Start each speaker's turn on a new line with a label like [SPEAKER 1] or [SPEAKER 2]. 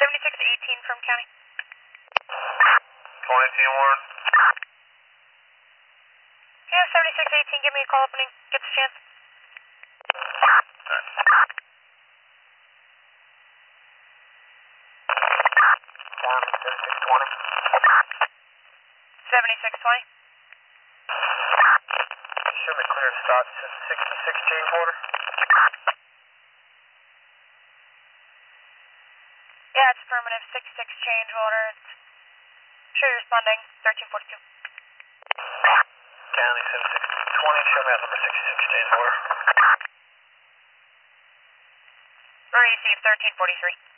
[SPEAKER 1] 7618 from county.
[SPEAKER 2] 2018 Warren.
[SPEAKER 1] Yeah, 7618, give me a call opening. Get the chance.
[SPEAKER 2] Warren, 7620.
[SPEAKER 1] 7620.
[SPEAKER 2] Show me clear stop to 66 change order.
[SPEAKER 1] Yeah, it's affirmative. 66 change order. Sure you're responding. 1342.
[SPEAKER 2] County 7620, show me out number 66 change order.
[SPEAKER 1] Receive 1343.